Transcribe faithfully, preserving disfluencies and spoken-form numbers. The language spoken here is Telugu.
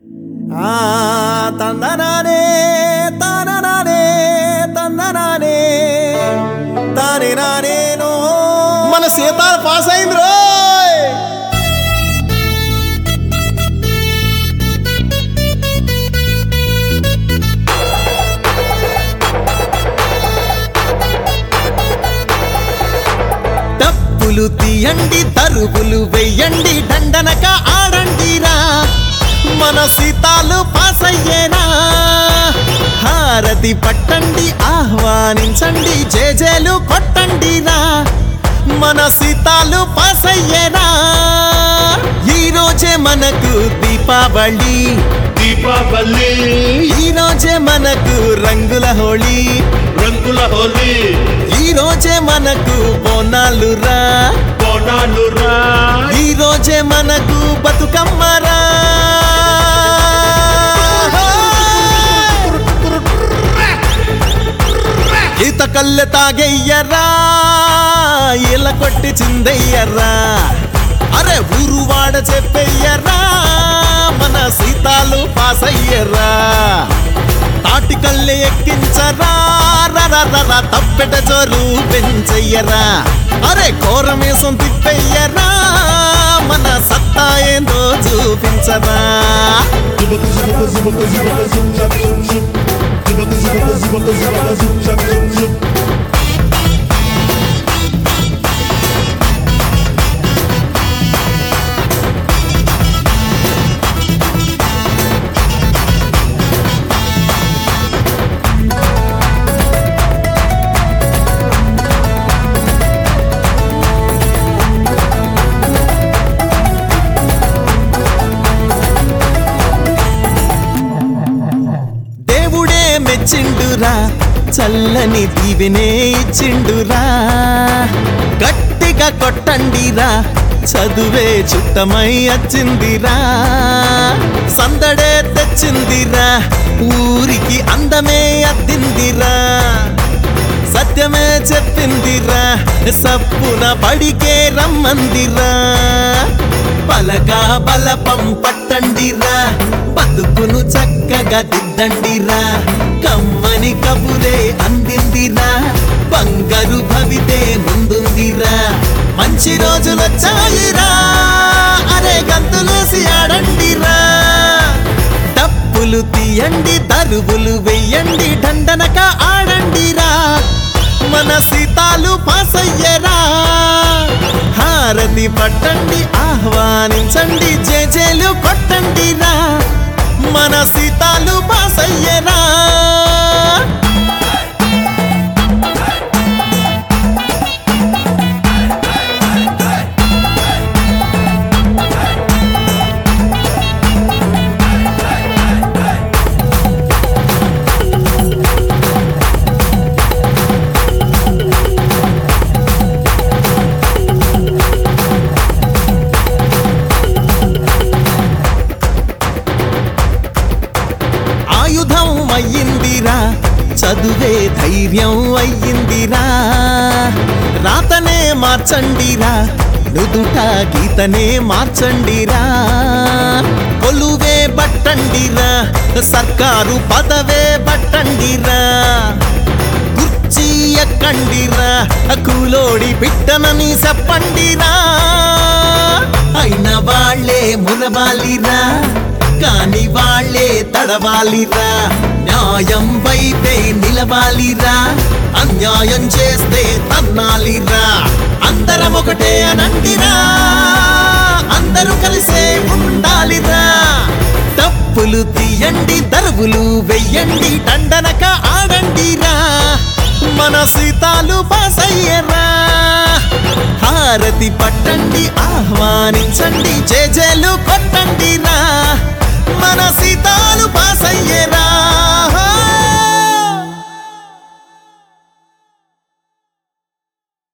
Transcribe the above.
ఆ తందనానే తాననానే తందనానే తానే నానేనో మన సీతాలు పాస్ అయింది రోయ్. డప్పులు తీయండి తరువులు వెయ్యండి దండనక ఆడండిరా మన సీతాలు పాస్ అయ్యేనా. హారతి పట్టండి ఆహ్వానించండి జేజేలు కొట్టండిరా మన సీతాలు పాస్ అయ్యేనా. ఈ రోజే మనకు దీపావళి దీపావళి ఈ రోజే మనకు రంగుల హోళీ రంగుల హోలీ ఈ రోజే మనకు బోనాలు రా బోనాలు రా ఈ రోజే మనకు బతుకమ్మరా. ఈత కల్లె తాగెయ్యరా ఇలా కొట్టి చిందెయ్యరా అరే ఊరు వాడ చెప్పెయ్యరా మన సీతాలు పాస్ అయ్యరా. తాటి కల్లె ఎక్కించరా రర తప్పెట జోరు పెంచెయ్యరా అరే కోరమేసం తిప్పెయ్యరా మన సత్తా ఏందో చూపించరా. జుబక జుబక జుబక జుబక జుబక జుబక జుబక జుబక జుబక జుబక జుబక జుబక మెచ్చిండురా చల్లని దీవెనే ఇచ్చిండురా గట్టిగా కొట్టండిరా చదువే చుట్టమై వచ్చిందిరా సందడే తెచ్చిందిరా ఊరికి అందమే అద్దిందిరా సత్యమే చెప్పిందిరా సప్పున బడికే రమ్మందిరా. పలక బలపం పట్టండిరా బతుకును చక్కగా దిద్దండిరా కమ్మని కబురే అందిందిరా బంగారు భవితే ముందుందిరా మంచి రోజులొచ్చాయిరా అరే గంతులేసి ఆడండిరా. డప్పులు తీయండి తరువులు వెయ్యండి దండనక ఆడండిరా మన సీతాలు పాస్ అయ్యరా. హారతి పట్టండి ఆహ్వానించండి జేజేలు కొట్టండిరా మన సీతాలు పాస్ అయ్యరా. ఆయుధం అయ్యిందిరా చదువే ధైర్యం అయ్యిందిరా రాతనే మార్చండిరా నుదుట గీతనే మార్చండిరా కొలువే బట్టండిరా సర్కారు పదవే బట్టండిరా కుర్చీ ఎక్కండిరా కూలోడి పిట్టనని చెప్పండిరా. అయిన వాళ్ళే మునవాలిరా కాని వాళ్ళే తడవాలిరా న్యాయం వైపే నిలవాలిరా అన్యాయం చేస్తే తన్నాలిరా. అందరం ఒకటే అనండిరా అందరూ కలిసే ఉండాలిరా. తప్పులు తీయండి తరువులు వెయ్యండి దండనక ఆడండిరా మన సీతాలు పాస్ అయ్యరా. హారతి పట్టండి ఆహ్వానించండి జేజేలు కొట్టండిరా మన సీతాలు పాస్ అయ్యేరా.